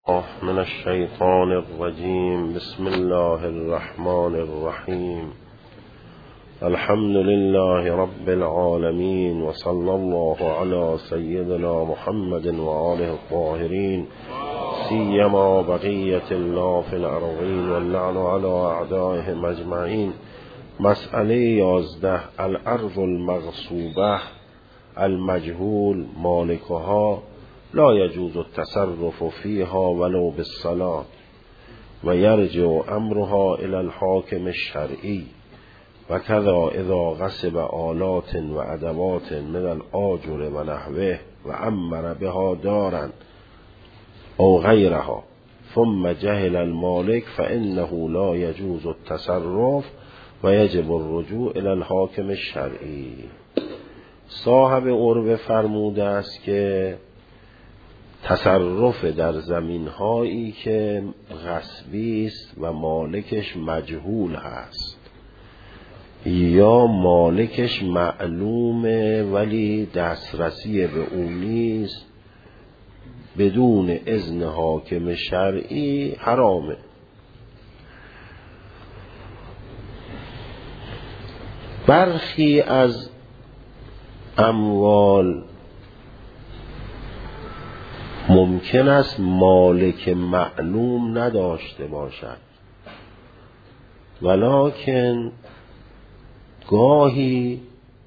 من الشيطان الرجيم. بسم الله الرحمن الرحيم. الحمد لله رب العالمين، وصلى الله على سيدنا محمد وآله الطاهرين، سيما بقية الله في الأرضين، واللعن على أعدائهم أجمعين. مسئله 11. الأرض المغصوبة المجهول مالكها لا يجوز التصرف فيها ولو بالصلاة، ويرجع أمرها إلى الحاكم الشرعي. وكذا إذا غصب آلات وأدوات من الآجر ونحوه وأمر بها دارا أو غيرها ثم جهل المالك فإنه لا يجوز التصرف ويجب الرجوع إلى الحاكم الشرعي. صاحب عربه فرموده است که تصرف در زمین هایی که غصبی است و مالکش مجهول هست یا مالکش معلومه ولی دسترسی به اون نیست، بدون اذن حاکم شرعی حرامه. برخی از اموال ممکن است مالک معلوم نداشته باشد، ولکن گاهی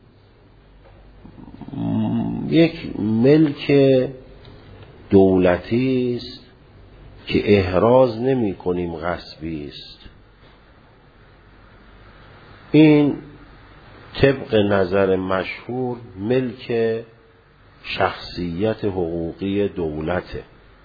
یک ملک دولتی است که احراز نمی کنیم غصبی است. این طبق نظر مشهور ملک شخصیت حقوقی دولته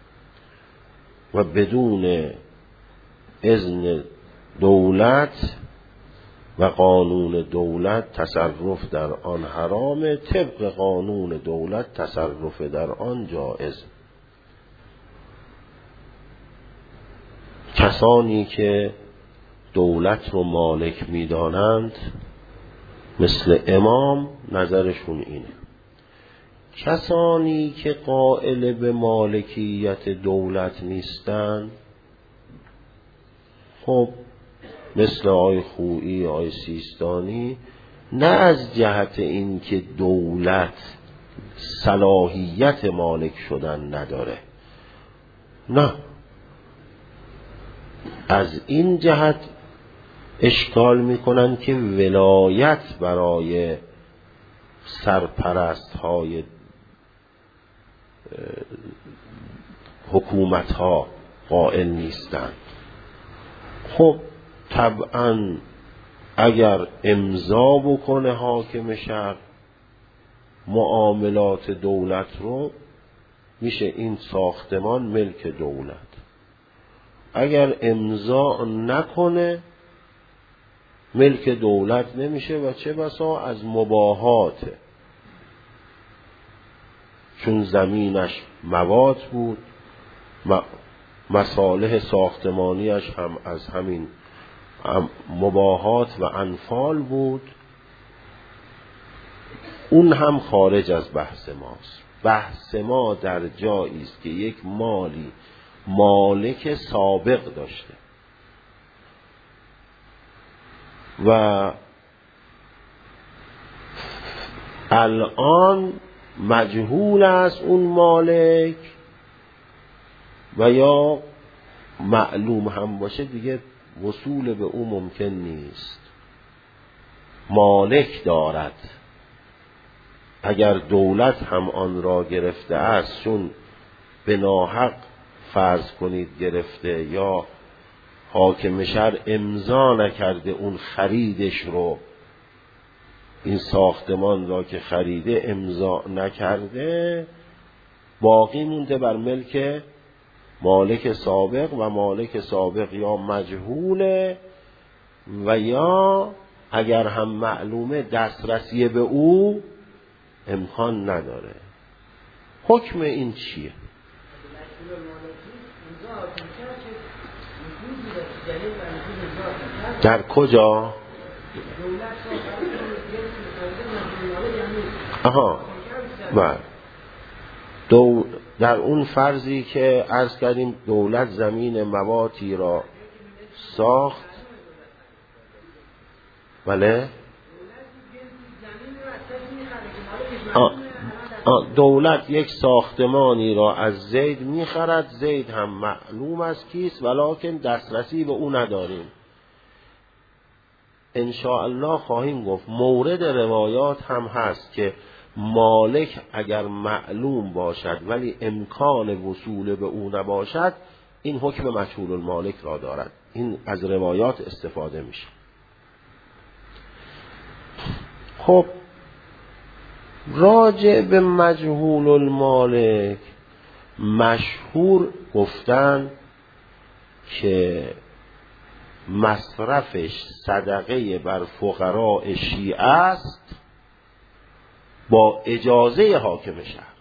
و بدون اذن دولت و قانون دولت تصرف در آن حرامه. طبق قانون دولت تصرف در آن جایز. کسانی که دولت رو مالک می‌دانند مثل امام نظرشون اینه. کسانی که قائل به مالکیت دولت نیستند، خب مثل آقای خویی، آقای سیستانی، نه از جهت این که دولت صلاحیت مالک شدن نداره، نه، از این جهت اشکال میکنن که ولایت برای سرپرست های حکومت ها قائل نیستند. خب طبعا اگر امضا بکنه حاکم شهر معاملات دولت رو، میشه این ساختمان ملک دولت. اگر امضا نکنه ملک دولت نمیشه و چه بسا از مباحاته، چون زمینش مواد بود، مصالح ساختمانیش هم از همین مباحات و انفال بود، اون هم خارج از بحث ماست. بحث ما در جایی است که یک مالی مالک سابق داشته و الان مجهول است اون مالک، و یا معلوم هم باشه دیگه وصول به اون ممکن نیست. مالک دارد، اگر دولت هم آن را گرفته است، چون به ناحق فرض کنید گرفته یا حاکم شهر امضا نکرده اون خریدش رو، این ساختمان را که خریده امضا نکرده، باقی مونده بر ملک مالک سابق، و مالک سابق یا مجهوله و یا اگر هم معلومه دسترسی به او امکان نداره. حکم این چیه؟ در کجا؟ آها، بله، در اون فرضی که عرض کردیم دولت زمین مواتی را ساخت، بله، دولت یک ساختمانی را از زید میخرد، زید هم معلوم است کیست ولکن دسترسی به او نداریم. ان شاء الله خواهیم گفت مورد روایات هم هست که مالک اگر معلوم باشد ولی امکان وصول به او نباشد، این حکم مجهول المالک را دارد. این از روایات استفاده میشه. خب راجع به مجهول المالک مشهور گفتن که مصرفش صدقه بر فقراء شیعه است با اجازه حاکم شهر،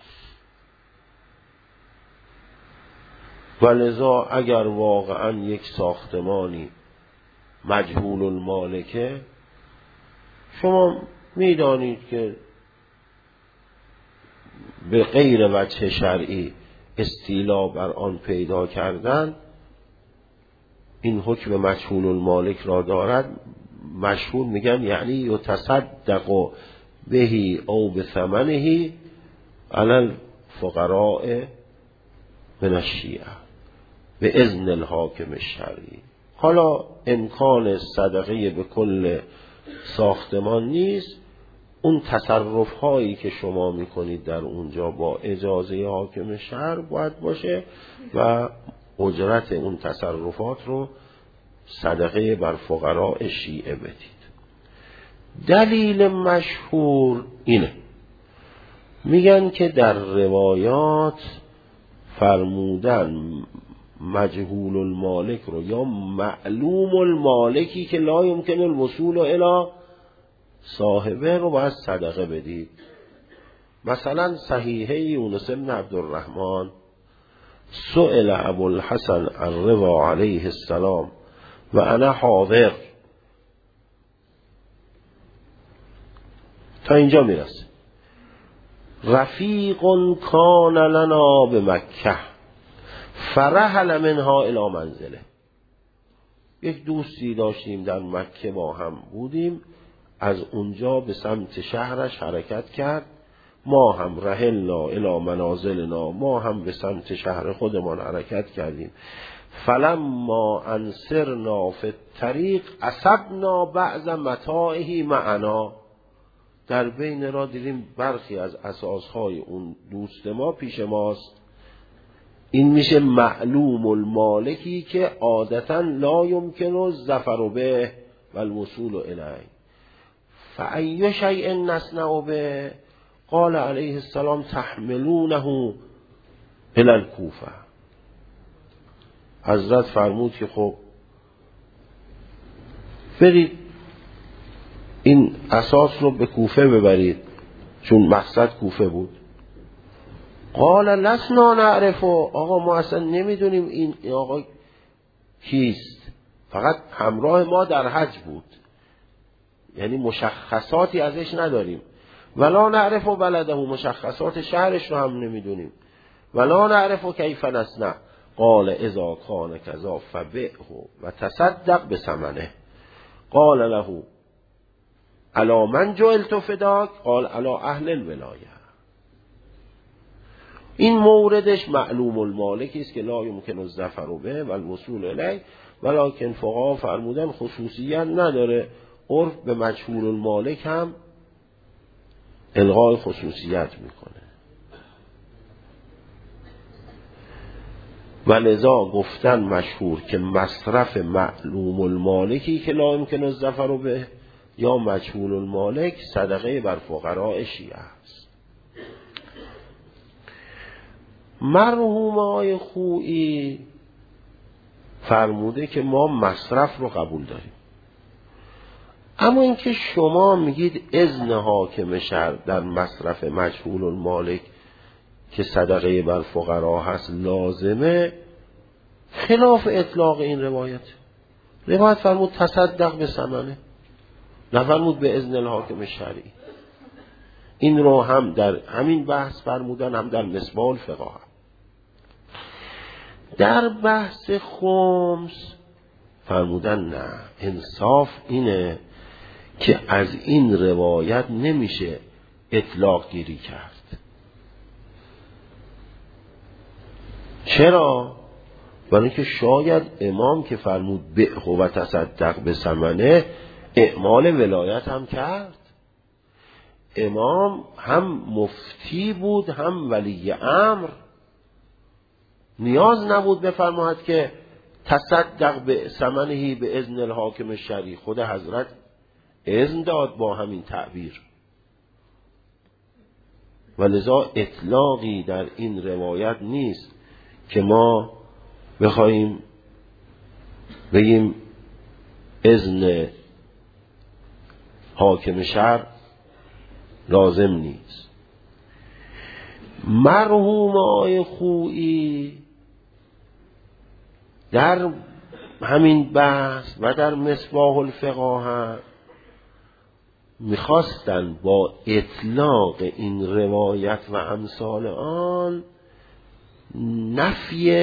ولذا اگر واقعا یک ساختمانی مجهول المالکه، شما میدانید که به غیر وجه شرعی استیلا بر آن پیدا کردن، این حکم مجهول المالک را دارد. مشهور میگن یعنی یتصدق بهی او بثمنه علی الفقراء من الشیعه به اذن الحاکم الشرعی. حالا امکان صدقه به کل ساختمان نیست، اون تصرف هایی که شما میکنید در اونجا با اجازه حاکم شهر باید باشه و اجرت اون تصرفات رو صدقه بر فقراء شیعه بدید. دلیل مشهور اینه، میگن که در روایات فرمودن مجهول المالک رو یا معلوم المالکی که لا یمکن الوصول الی صاحبه رو باید صدقه بدید. مثلا صحیحه یونس بن عبدالرحمن سئل ابوالحسن الرضا علیه السلام و انا حاضر، تا اینجا میرسه. رفیق کان لنا به مکه فرحل منها الی منزله. یک دوستی داشتیم در مکه، با هم بودیم، از اونجا به سمت شهرش حرکت کرد، ما هم رحلنا الی منازلنا، ما هم به سمت شهر خودمان حرکت کردیم. فلما انصرنا فی الطریق اصبنا بعض متاعه معنا. در بین را دیدیم برخی از اساسهای اون دوست ما پیش ماست. این میشه معلوم المالکی که عادتا لا یمکن الظفر به و الوصول الیه. فأی شیء نصنع به؟ قال علیه السلام تحملونه الی الکوفه. حضرت فرمود که خب برید این اساس رو به کوفه ببرید، چون مقصد کوفه بود. قال لسنا نعرف، آقا ما اصلا نمیدونیم این آقا کیست، فقط همراه ما در حج بود، یعنی مشخصاتی ازش نداریم. ولا نعرف بلده، مشخصات شهرش رو هم نمیدونیم. ولا نعرف کیف نصنع. قال اذا کان کذا فبئه و تصدق بثمنه. قال له الا من جعلت فداک؟ قال الا اهل الولایه. این موردش معلوم المالکی است که لا یمکن الظفر به و الوصول الیه، ولکن فقها فرمودن خصوصیت نداره، عرف به مجهول المالک هم الغای خصوصیت میکنه. ولذا گفتن مشهور که مصرف معلوم المالکی که لا یمکن الظفر به یا مجهول المالک صدقه بر فقراء شیعه است. مرحوم آقای خویی فرموده که ما مصرف رو قبول داریم، اما اینکه شما میگید اذن حاکم شهر در مصرف مجهول المالک که صدقه بر فقرا هست لازمه، خلاف اطلاق این روایت. روایت فرمود تصدق به ثمنه، نفرمود به اذن الحاکم شرعی. این رو هم در همین بحث فرمودن، هم در مصباح الفقه. در بحث خمس فرمودن نه، انصاف اینه که از این روایت نمیشه اطلاق گیری کرد. چرا؟ برای اینکه شاید امام که فرمود بِعْهُ و تصدق به ثمنه اعمال ولایت هم کرد. امام هم مفتی بود هم ولی امر، نیاز نبود بفرماید که تصدق به ثمنه به اذن الحاکم الشرعی. خود حضرت اذن داد با همین تعبیر، ولذا اطلاقی در این روایت نیست که ما بخوایم بگیم اذن حاکم شرع لازم نیست. مرحوم آقای خویی در همین بحث و در مصباح الفقه میخواستن با اطلاق این روایت و امثال آن نفی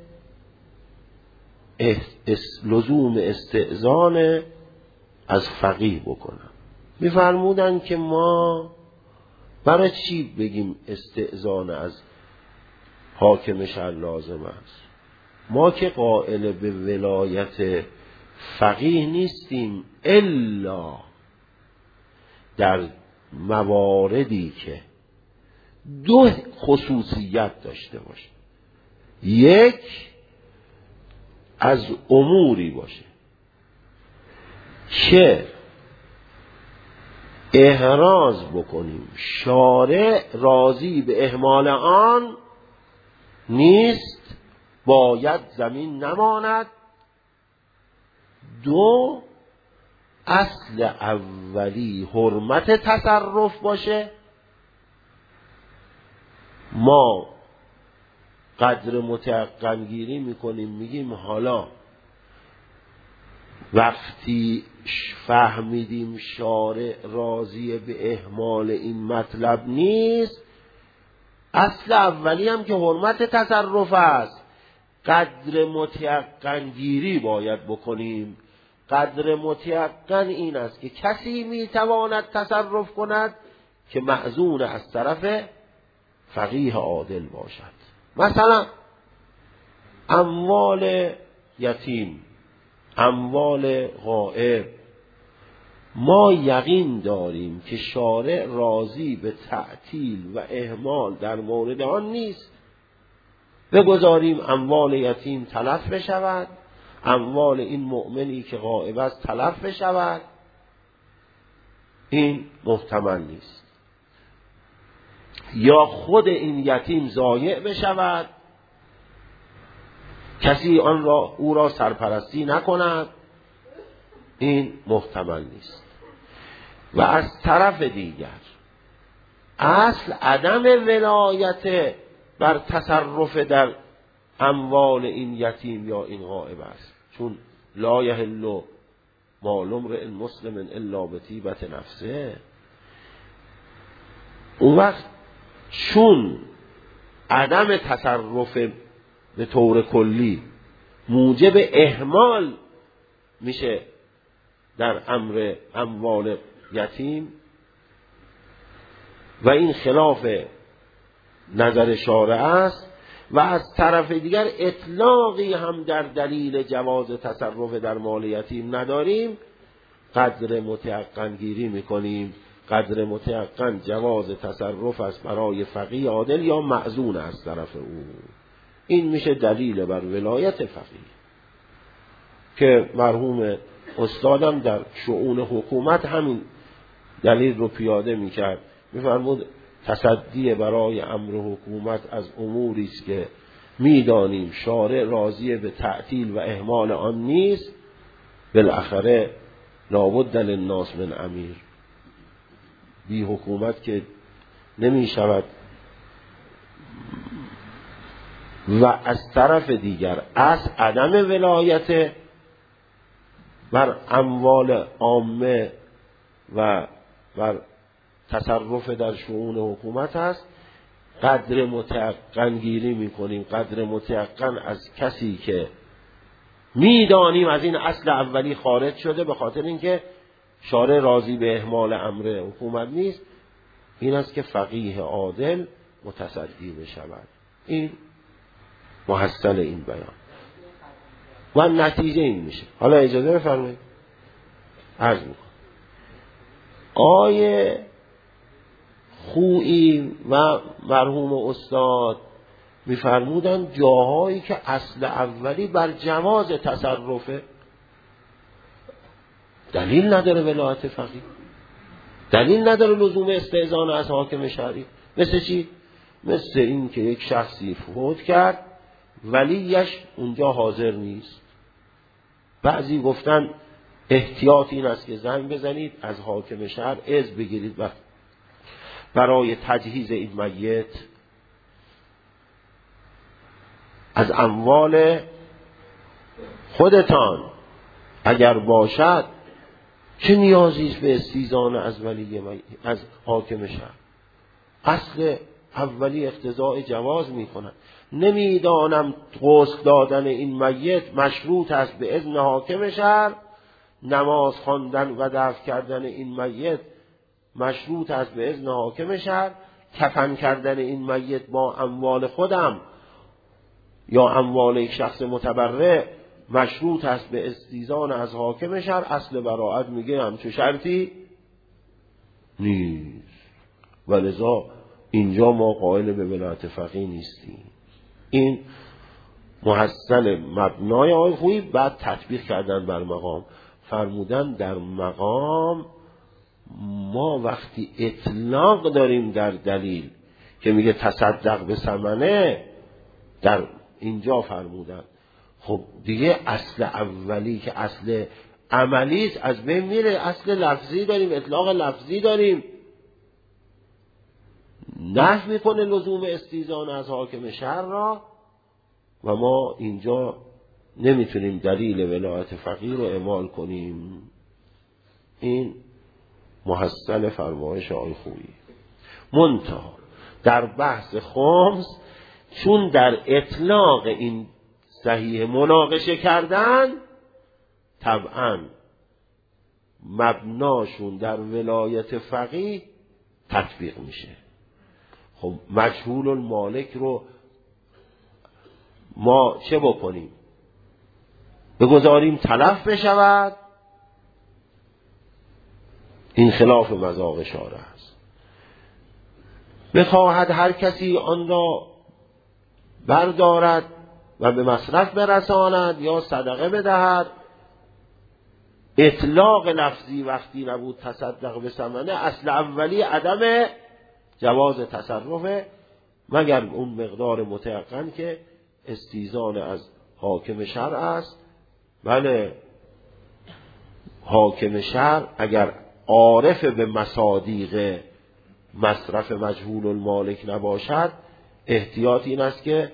لزوم استئذان از فقیه بکنن. میفرمودن که ما برای چی بگیم استئذان از حاکم شرع لازم است؟ ما که قائل به ولایت فقیه نیستیم الا در مواردی که دو خصوصیت داشته باشه. یک، از اموری باشه که احراز بکنیم شارع راضی به اهمال آن نیست، باید زمین نماند. دو، اصل اولی حرمت تصرف باشه. ما قدر متیقن گیری میکنیم، میگیم حالا وقتی فهمیدیم شارع راضی به اهمال این مطلب نیست، اصل اولی هم که حرمت تصرف است، قدر متیقن گیری باید بکنیم. قدر متیقن این است که کسی میتواند تصرف کند که مأذون از طرف فقیه عادل باشد. مثلا اموال یتیم، اموال غائب، ما یقین داریم که شارع راضی به تعطیل و اهمال در مورد آن نیست، بگذاریم اموال یتیم تلف بشود، اموال این مؤمنی که غائب است تلف بشود. این محتمل نیست. یا خود این یتیم ضایع بشود، کسی آن را او را سرپرستی نکند. این محتمل نیست. و از طرف دیگر اصل عدم ولایت بر تصرف در اموال این یتیم یا این غائب است، چون لا یحل مال امرئ مسلم الا بطیبة نفسه. اون وقت چون عدم تصرف به طور کلی موجب اهمال میشه در امر اموال یتیم و این خلاف نظر شارع است، و از طرف دیگر اطلاقی هم در دلیل جواز تصرف در مال یتیم نداریم، قدر متیقن گیری میکنیم. قدر متیقن جواز تصرف است برای فقیه عادل یا مأذون از طرف او. این میشه دلیل بر ولایت فقیه که مرحوم استادم در شؤون حکومت همین دلیل رو پیاده میکرد. میفرمود تصدی برای امر حکومت از اموری است که میدانیم شارع راضی به تعطیل و اهمال آن نیست، بالاخره لابد للناس من امیر. بی حکومت که نمی شود. و از طرف دیگر از عدم ولایت بر اموال عامه و بر تصرف در شؤون حکومت است، قدر متیقن گیری میکنیم. قدر متیقن از کسی که میدانیم از این اصل اولی خارج شده به خاطر اینکه شارع راضی به اهمال امر حکومت نیست، این است که فقیه عادل متصدی بشود. این محصل این بیان و نتیجه این میشه. حالا اجازه بفرمایید عرض میکنم. آیه خویی و مرحوم استاد میفرمودن جاهایی که اصل اولی بر جواز تصرفه، دلیل نداره ولایت فقیه، دلیل نداره لزوم استئذان از حاکم شرعی. مثل چی؟ مثل این که یک شخصی فوت کرد ولیش اونجا حاضر نیست. بعضی گفتن احتیاط این است که زنگ بزنید از حاکم شهر اذن بگیرید و برای تجهیز این میت از اموال خودتان اگر باشد چه نیازی است به استئذان از ولی از حاکم شهر؟ اصل اولی اقتضاء جواز می کند. نمیدانم غسل دادن این میت مشروط است به اذن حاکم شهر، نماز خواندن و دفن کردن این میت مشروط است به اذن حاکم شهر، کفن کردن این میت با اموال خودم یا اموال یک شخص متبرع مشروط است به استئذان از حاکم شهر. اصل براءت میگه همچون شرطی نیست، ولذا اینجا ما قائل به ولایت فقیه نیستیم. این محصل مبنای آیه خویی. بعد تطبیق کردن بر مقام، فرمودن در مقام ما وقتی اطلاق داریم در دلیل که میگه تصدق به ثمنه، در اینجا فرمودن خب دیگه اصل اولی که اصل عملی است از بین میره. اصل لفظی داریم، اطلاق لفظی داریم، نفی میکنه لزوم استئذان از حاکم شهر را و ما اینجا نمیتونیم دلیل ولایت فقیه رو اعمال کنیم. این محصل فرمایش آیه خویی. منتها در بحث خمس چون در اطلاق این صحیح مناقشه کردن، طبعا مبناشون در ولایت فقیه تطبیق میشه. خب مجهول المالک رو ما چه بکنیم؟ بگذاریم تلف بشود؟ این خلاف مذاق شارع است. بخواهد هر کسی آن را بردارد و به مصرف برساند یا صدقه بدهد، اطلاق لفظی وقتی نبود تصدق به ثمنه، اصل اولی عدم جواز تصرفه مگر اون مقدار متیقن که استئذان از حاکم شرع است. بله، حاکم شرع اگر عارف به مصادیق مصرف مجهول المالک نباشد، احتیاط این است که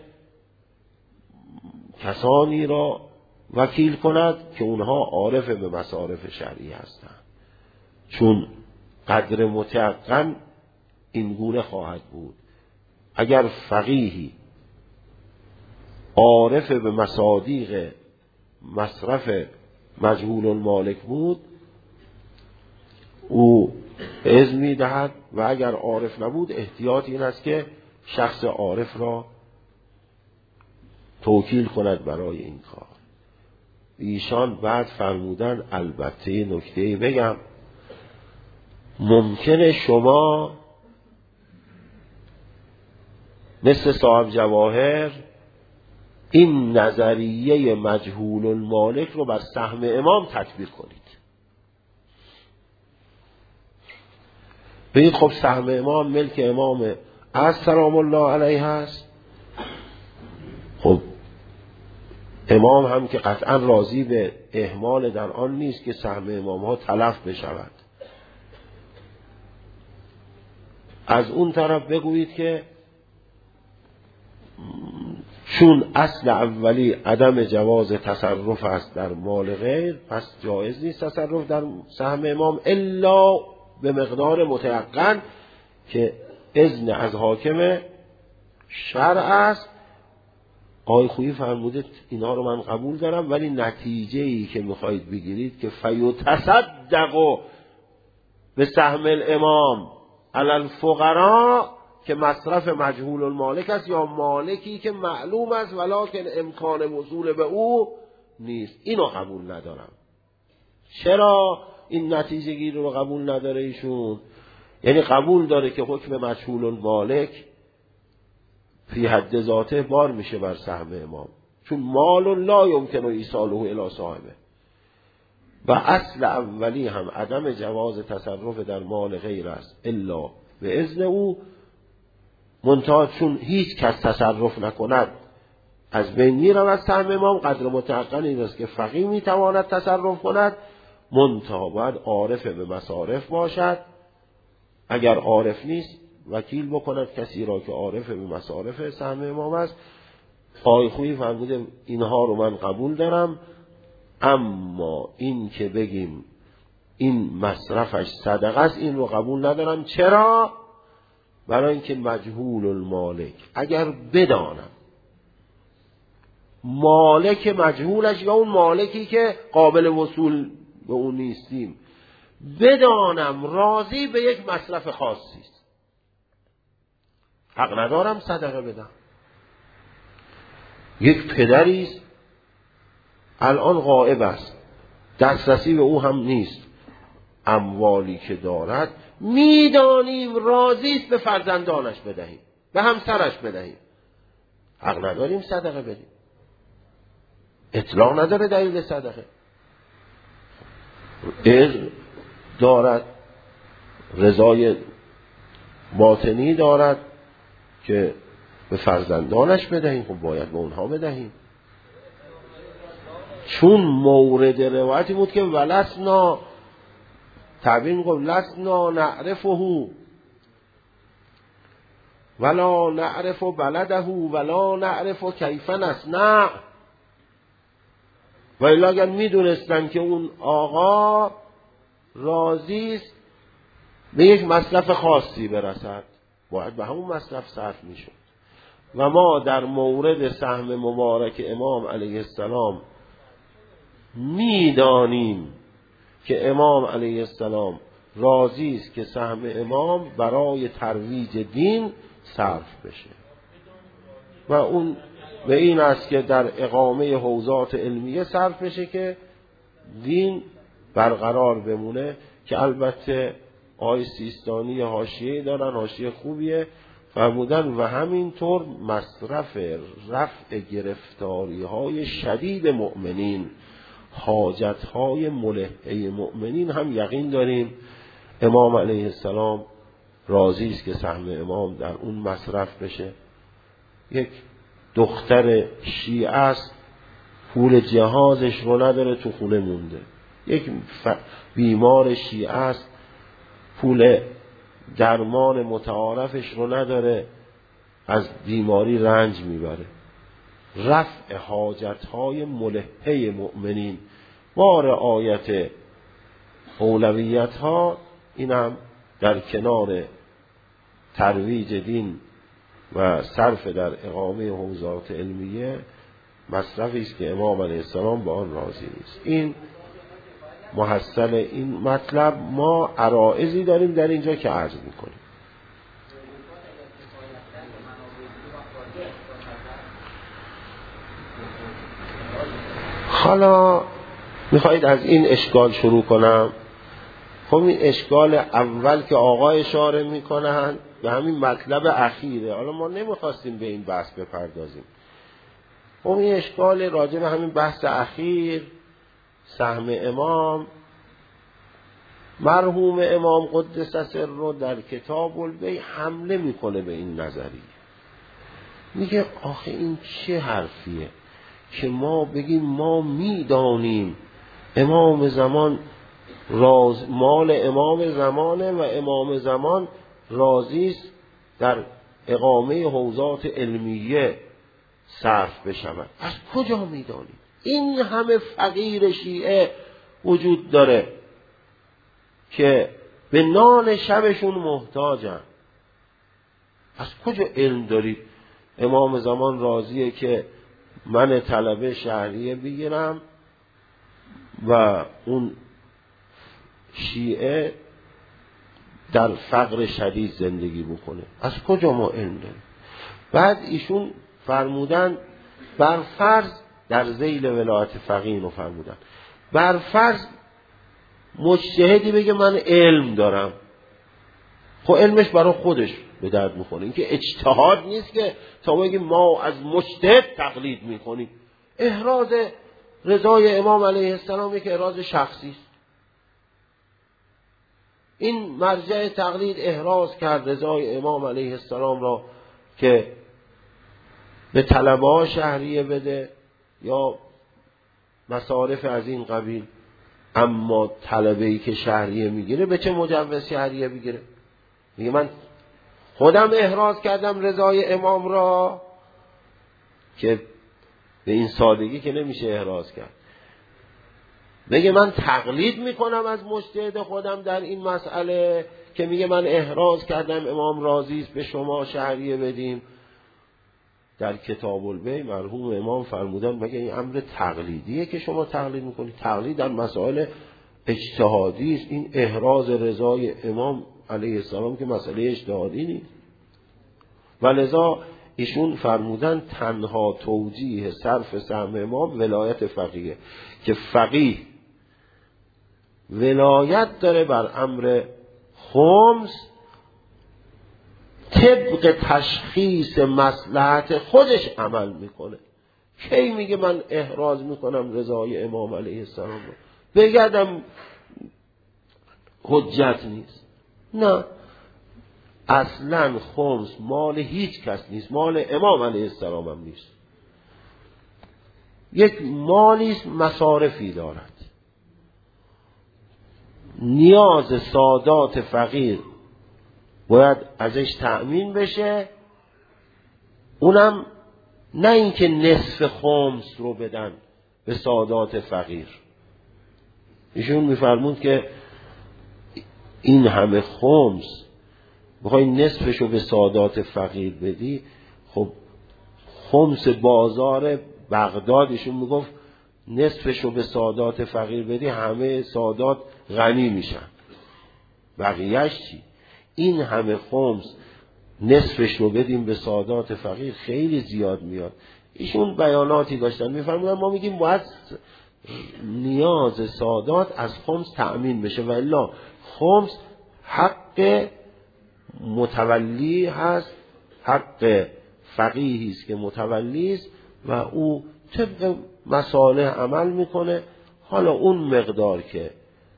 کسانی را وکیل کند که اونها عارف به مصارف شرعی هستند، چون قدر متیقن این گونه خواهد بود. اگر فقیهی عارف به مصادیق مصرف مجهول المالک بود، او اذن می‌دهد، و اگر عارف نبود احتیاط این است که شخص عارف را توکیل کند برای این کار. ایشان بعد فرمودن البته نکته‌ای بگم، ممکنه شما مثل صاحب جواهر این نظریه مجهول المالک رو بر سهم امام تطبیق کنید. بگید خب سهم امام ملک امام از سلام الله علیه هست، خب امام هم که قطعا راضی به اهمال در آن نیست که سهم امام ها تلف بشود. از اون طرف بگویید که چون اصل اولی عدم جواز تصرف است در مال غیر، پس جایز نیست تصرف در سهم امام الا به مقدار متیقن که اذن از حاکم شرع است. آقای خویی فرموده اینا رو من قبول دارم، ولی نتیجه‌ای که میخواید بگیرید که فیتصدق به سهم الامام علی الفقراء که مصرف مجهول المالک است، یا مالکی که معلوم است ولکن امکان وصول به او نیست. اینو قبول ندارم. چرا این نتیجه گیری رو قبول نداره ایشون؟ یعنی قبول داره که حکم مجهول المالک فی حد ذاته بار میشه بر سهم امام، چون مال لا یمکن ایصاله الی صاحبه، و اصل اولی هم عدم جواز تصرف در مال غیر است الا به اذن او، منتها چون هیچ کس تصرف نکند از بین میرود سهم امام. قدر متعقل این است که فقیه میتواند تصرف کند، منتها باید عارف به مصارف باشد. اگر عارف نیست وکیل بکند کسی را که عارف به مصارف سهم امام است. آقای خویی فرموده اینها رو من قبول دارم، اما این که بگیم این مصرفش صدقه است این رو قبول ندارم. چرا؟ برای اینکه مجهول المالک اگر بدانم مالک مجهولش یا اون مالکی که قابل وصول به اون نیستیم بدانم راضی به یک مصرف خاصی است، حق ندارم صدقه بدم. یک پدری است الان غائب است، دسترسی به او هم نیست، اموالی که دارد میدانیم راضی است به فرزندانش بدهیم، به همسرش بدهیم، حق نداریم صدقه بدیم. اطلاق نداره دلیل صدقه، اذن دارد، رضای باطنی دارد که به فرزندانش بدهیم، خب باید به اونها بدهیم. چون مورد روایتی بود که ولسنا تعبیر میگم لسنا نعرفه ولا نعرف بلده ولا نعرف کیف نصنع، و الا اگر میدونستن که اون آقا راضی است به یک مصرف خاصی برسد باید به همون مصرف صرف میشد. و ما در مورد سهم مبارک امام علیه السلام میدانیم که امام علیه السلام راضی است که سهم امام برای ترویج دین صرف بشه، و اون به این است که در اقامه حوزات علمیه صرف بشه که دین برقرار بمونه. که البته آقای سیستانی حاشیه دارن، حاشیه خوبیه، فرمودن و همینطور مصرف رفع گرفتاری های شدید مؤمنین، حاجت های ملحه مؤمنین هم یقین داریم امام علیه السلام راضی است که سهم امام در اون مصرف بشه. یک دختر شیعه است پول جهازش رو نداره تو خونه مونده، یک بیمار شیعه است پول درمان متعارفش رو نداره از بیماری رنج میبره. رفع حاجتهای ملحه مؤمنین با رعایت اولویتها، این هم در کنار ترویج دین و صرف در اقامه حوزات علمیه مصرفی است که امام علیه السلام با آن راضی نیست. این محصل این مطلب. ما عرائضی داریم در اینجا که عرض میکنیم. حالا میخواید از این اشکال شروع کنم. خب این اشکال اول که آقا اشاره میکنن به همین مطلب اخیره، حالا ما نمیخواستیم به این بحث بپردازیم. خب این اشکال راجع به همین بحث اخیر سهم امام، مرحوم امام قدس سره در کتاب البیع حمله میکنه به این نظریه. میگه آخه این چه حرفیه که ما بگیم ما میدانیم امام زمان مال امام زمانه و امام زمان راضی است در اقامه حوزات علمیه صرف بشود. از کجا میدانیم؟ این همه فقیر شیعه وجود داره که به نان شبشون محتاجن. از کجا علم دارید امام زمان راضیه که من طلبه شهریه بگیرم و اون شیعه در فقر شدید زندگی بکنه؟ از کجا ما علم داریم؟ بعد ایشون فرمودن بر فرض در ذیل ولایت فقیه رو فرمودن، بر فرض مجتهدی بگه من علم دارم، خب علمش برای خودش به درد میخوره. این که اجتهاد نیست که تا بگیم ما از مجتهد تقلید میکنیم. احراز رضای امام علیه السلام که احراز شخصی است. این مرجع تقلید احراز کرد رضای امام علیه السلام را که به طلبه ها شهریه بده یا مصارف از این قبیل، اما طلبه‌ای که شهریه میگیره به چه مجوز شهریه بگیره؟ میگه من خودم احراز کردم رضای امام را، که به این سادگی که نمیشه احراز کرد. میگه من تقلید میکنم از مجتهد خودم در این مسئله که میگه من احراز کردم امام راضی است به شما شهریه بدیم. در کتاب البیع مرحوم امام فرمودن مگه این امر تقلیدیه که شما تقلید میکنید؟ تقلید در مسائل اجتهادی است. این احراز رضای امام علیه السلام که مسئله اجتهادی نیست. ولذا ایشون فرمودن تنها توجیه صرف سهم امام ولایت فقیه، که فقیه ولایت داره بر امر خمس طبق تشخیص مصلحت خودش عمل میکنه. کی میگه من احراز میکنم رضای امام علیه السلام رو بگردم حجت نیست؟ نه، اصلا خمس مال هیچ کس نیست، مال امام علیه السلام هم نیست. یک مالیست مصارفی دارد، نیاز سادات فقیر باید ازش تأمین بشه. اونم نه اینکه نصف خمس رو بدن به سادات فقیر. ایشون میفرمود که این همه خمس بخوای نصفش رو به سادات فقیر بدی، خب خمس بازار بغداد ایشون میگفت نصفش رو به سادات فقیر بدی همه سادات غنی میشن، بقیهش چی؟ این همه خمس نصفش رو بدیم به سادات فقیر خیلی زیاد میاد. ایشون بیاناتی داشتن میفرمودن ما میگیم باید نیاز سادات از خمس تأمین بشه و الا خمس حق متولی هست، حق فقیهی است که متولی است و او طبق مصالح عمل میکنه. حالا اون مقدار که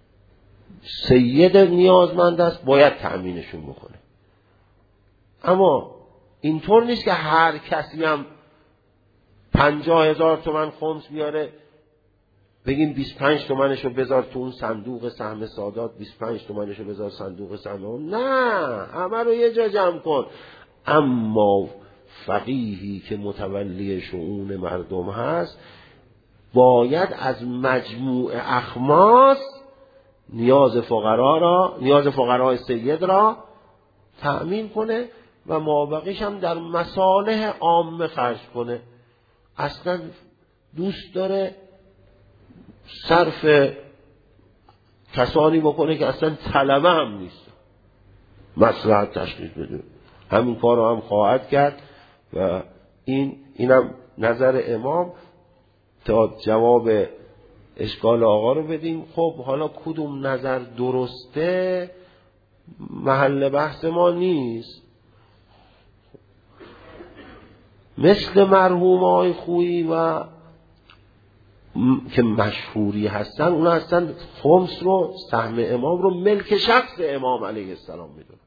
سید نیازمند است باید تأمینشون بکنه. اما اینطور نیست که هر کسی هم 50,000 تومان خمس میاره بگیم 25 تومنشو بذار تو اون صندوق سهم سادات، 25 تومنشو بذار صندوق سهم. نه، همه رو یه جا جمع کن. اما فقیهی که متولی شؤون مردم هست باید از مجموع اخماس نیاز فقرای سید را تأمین کنه و مابقیش هم در مصالح عامه خرج کنه. اصلا دوست داره صرف کسانی بکنه که اصلا طلبه هم نیست، مصلحت تشخیص بده. همین کار رو هم خواهد کرد و اینم نظر امام. تا جواب اشکال آقا رو بدیم. خب حالا کدوم نظر درسته محل بحث ما نیست. مثل مرحوم آقای خویی و که مشهوری هستن، اونا هستن خمس رو، سهم امام رو ملک شخص امام علیه السلام میدونن،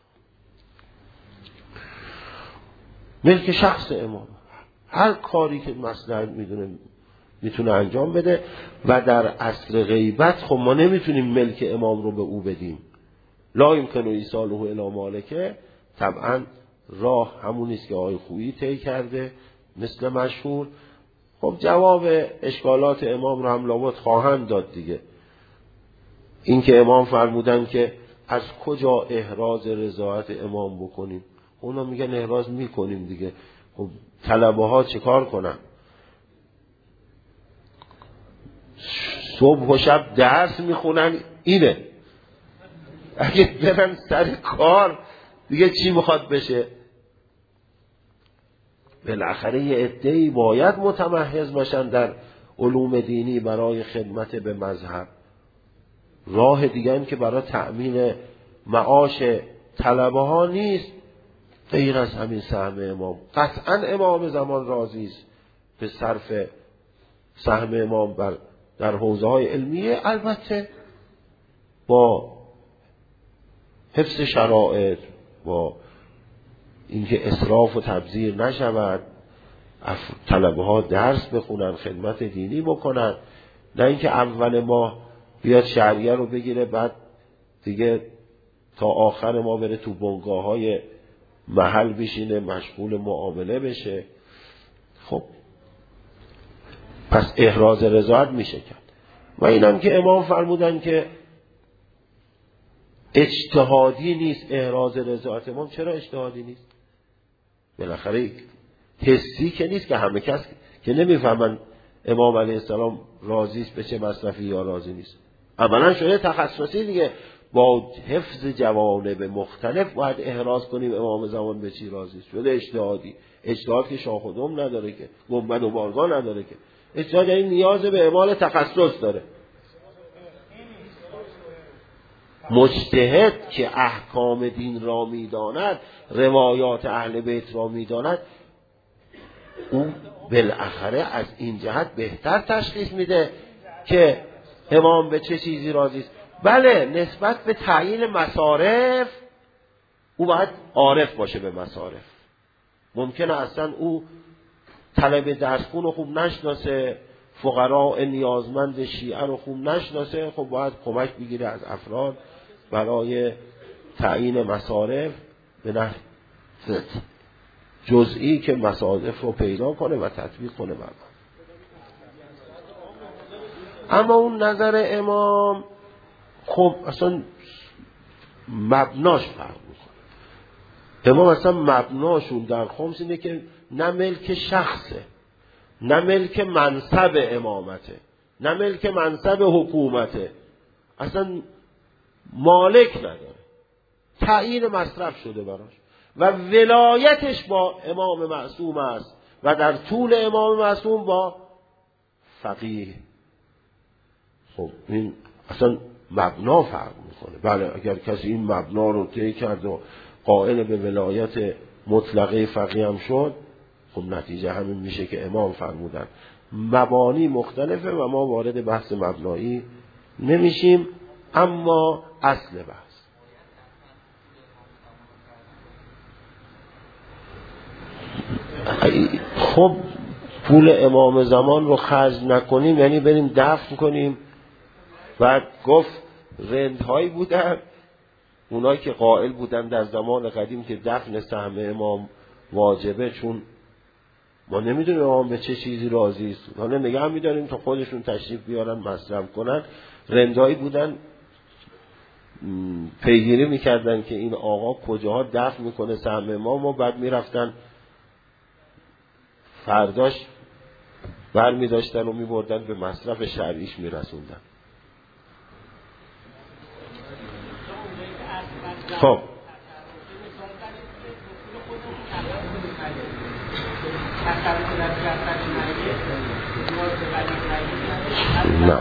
ملک شخص امام. هر کاری که مصلحت میدونه میتونه انجام بده و در عصر غیبت خب ما نمیتونیم ملک امام رو به او بدیم. لا یمکن ایصاله الی مالکه. طبعا راه همونیست که آقای خویی طی کرده مثل مشهور. خب جواب اشکالات امام رو هم لابد خواهند داد دیگه. این که امام فرمودن که از کجا احراز رضایت امام بکنیم؟ اونا میگن احراز میکنیم دیگه. خب طلبه ها چه کار کنن؟ صبح و شب درس میخونن، اینه. اگه برن سر کار دیگه چی میخواد بشه؟ بالاخره یه عده‌ای باید متمحض باشن در علوم دینی برای خدمت به مذهب. راه دیگه این که برای تأمین معاش طلبه ها نیست غیر از همین سهم امام. قطعا امام زمان راضی است به صرف سهم امام در حوزه های علمیه، البته با حفظ شرایط، با اینکه اسراف و تبذیر نشود، طلبه ها درس بخونن، خدمت دینی بکنن، نه اینکه اول ماه بیاد شهریه رو بگیره بعد دیگه تا آخر ما بره تو بنگاه های محل بشینه مشغول معامله بشه. خب پس احراز رضایت میشه کرد. و اینم که امام فرمودن که اجتهادی نیست احراز رضایت امام. چرا اجتهادی نیست؟ بالاخره حسی که نیست که همه کس که نمیفهمن امام علیه السلام راضی است به چه مصرفی یا راضی نیست. اولا شده تخصصی دیگه، با حفظ جوانب مختلف باید احراز کنیم امام زمان به چی راضی است. شده اجتهادی. اجتهاد که شاخ و دم نداره، که گنبد و بارگاه نداره، که اجتهاد یعنی نیاز به اعمال تخصص داره. مجتهد که احکام دین را میداند، روایات اهل بیت را میداند، اون بالاخره از این جهت بهتر تشخیص میده که امام به چه چیزی راضی است. بله نسبت به تعیین مصارف او باید عارف باشه به مصارف. ممکنه اصلا او طلب درسخون رو خوب نشناسه، فقراء نیازمند شیعه رو خوب نشناسه، خب باید کمک بگیره از افراد برای تعیین مصارف به نحو جزئی که مصارف رو پیدا کنه و تطبیق کنه برام. اما اون نظر امام خب اصلا مبناش فرق میکنه. امام اصلا مبناشون در خمس اینه که نه ملک شخصه، نه ملک منصب امامته، نه ملک منصب حکومته، اصلا مالک نداره، تعیین مصرف شده براش و ولایتش با امام معصوم است و در طول امام معصوم با فقیه. خب این اصلا مبنا فرق میکنه. بله اگر کسی این مبنا رو طی کرد و قائل به ولایت مطلقه فقیه هم شد، خب نتیجه همین میشه که امام فرمودن. مبانی مختلفه و ما وارد بحث مبنایی نمیشیم. اما اصل بحث خب پول امام زمان رو خرج نکنیم یعنی بریم دفن کنیم. بعد گفت رندهایی بودن، اونایی که قائل بودن در زمان قدیم که دفن سهم امام واجبه، چون ما نمیدونیم امام به چه چیزی راضی است، حالا نگه میداریم تا خودشون تشریف بیارن مصرف کنن. رندهایی بودن پیگیری میکردن که این آقا کجاها دفن میکنه سهم امام و بعد میرفتن فرداش بر میداشتن و میبردن به مصرف شرعیش میرسوندن. خب نه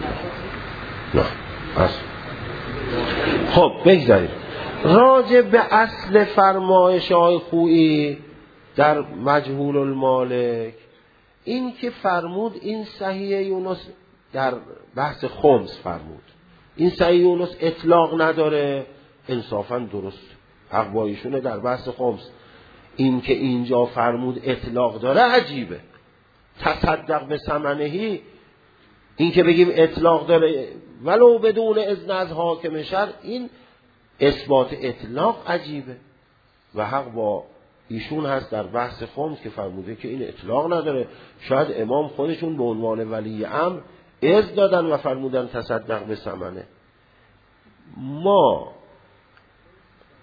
اصل. خب بگذاریم راجع به اصل فرمایش های خویی در مجهول المالک، این که فرمود این صحیح یونس در بحث خمس فرمود این صحیح یونس اطلاق نداره، انصافا درست حق با ایشونه در بحث خمس. این که اینجا فرمود اطلاق داره عجیبه. تصدق به ثمنهی، این که بگیم اطلاق داره ولو بدون اذن از حاکم شرع، این اثبات اطلاق عجیبه و حق با ایشون هست در بحث خمس که فرموده که این اطلاق نداره. شاید امام خودشون به عنوان ولی امر اذن دادن و فرمودن تصدق به ثمنه. ما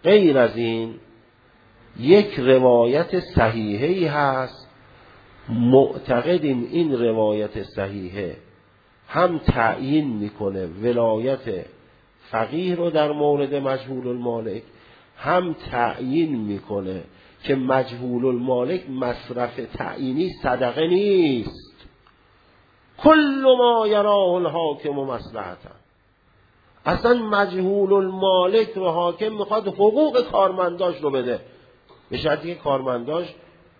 غیر از این یک روایت صحیحی هست، معتقدیم این روایت صحیحه هم تعیین میکنه ولایت فقیه رو در مورد مجهول المالک، هم تعیین میکنه که مجهول المالک مصرف تعیینی صدقه نیست. کل ما یراه الحاکم مصلحتا. اصلا مجهول المالک رو حاکم میخواد حقوق کارمنداش رو بده، به شرطی که کارمنداش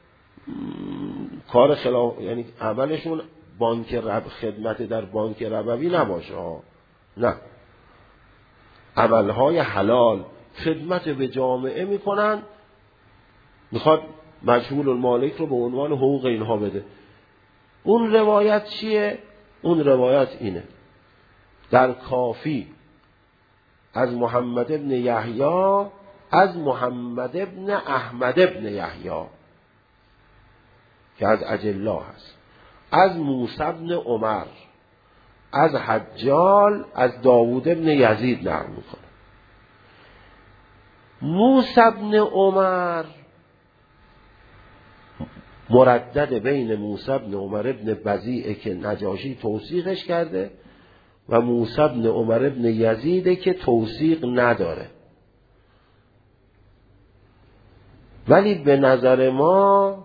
کار خلاف، یعنی عملشون بانک خدمت در بانک ربوی نباشه، نه، عملهای حلال خدمت به جامعه میکنن، میخواد مجهول المالک رو به عنوان حقوق اینها بده. اون روایت چیه؟ اون روایت اینه: در کافی از محمد ابن یحیی از محمد ابن احمد ابن یحیی که از اجلا هست، از موسی ابن عمر، از حجال، از داوود ابن یزید نقل میکنه. موسی ابن عمر مردد بین موسی ابن عمر ابن بزیع که نجاشی توثیقش کرده و موسی ابن عمر ابن یزید که توثیق نداره، ولی به نظر ما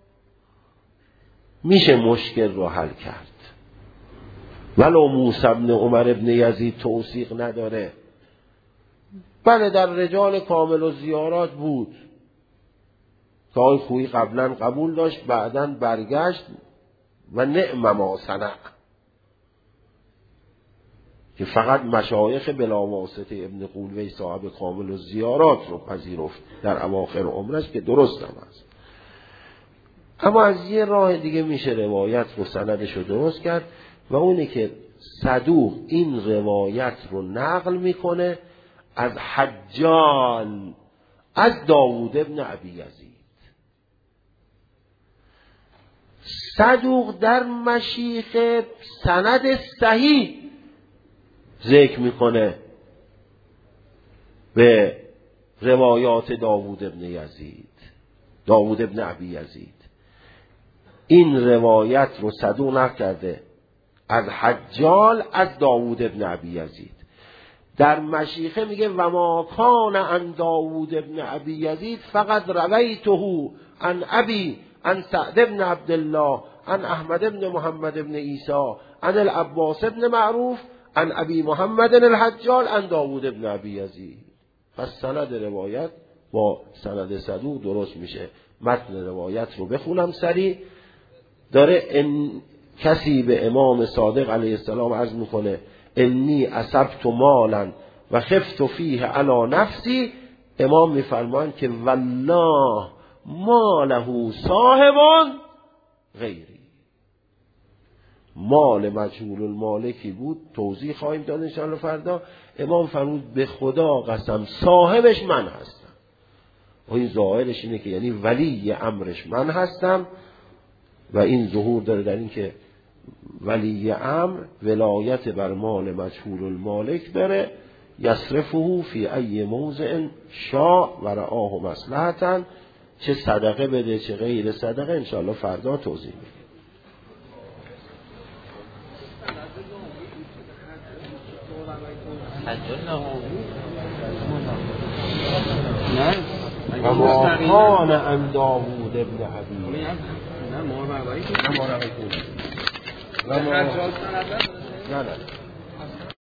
میشه مشکل رو حل کرد. ولو موسی ابن عمر ابن یزید توثیق نداره، بله در رجال کامل و زیارات بود که آقای خویی قبلا قبول داشت، بعداً برگشت و نعم ما صنع، که فقط مشایخ بلاواسطه ابن قولوی صاحب کامل و زیارات رو پذیرفت در اواخر عمرش، که درست هم است. اما از یه راه دیگه میشه روایت رو سندش رو درست کرد و اونی که صدوق این روایت رو نقل میکنه از حجال از داوود ابن ابی یزید. صدوق در مشیخه سند صحیح ذکر میکنه به روایات داوود ابن یزید، داوود ابن ابی یزید. این روایت رو صدوق نقل کرده از حجال از داوود ابن ابی یزید. در مشیخه میگه و ما کان عن داوود ابن ابی یزید فقط رویته عن ابی عن سعد ابن عبدالله عن احمد ابن محمد ابن عیسی عن العباس ابن معروف عن ابی محمد الحجال عن داوود ابن ابی یزید. پس سند روایت با سند صدوق درست میشه. متن روایت رو بخونم سریع. داره کسی به امام صادق علیه السلام عرض میکنه انی اصبت مالا و خفت فیه علی نفسی. امام میفرمان که والله ما له صاحبان غیری. مال مجهول المالکی بود، توضیح خواهیم داد انشاءالله فردا. امام فرمود به خدا قسم صاحبش من هستم. و این ظاهرش اینه که یعنی ولی امرش من هستم و این ظهور داره در این که ولی امر ولایت بر مال مجهول المالک داره، یصرفه فی ای موضع شاء و رآه مصلحتا، چه صدقه بده چه غیر صدقه انشاءالله فردا توضیح میدیم. و ما کان عن داوود ابن ابی نه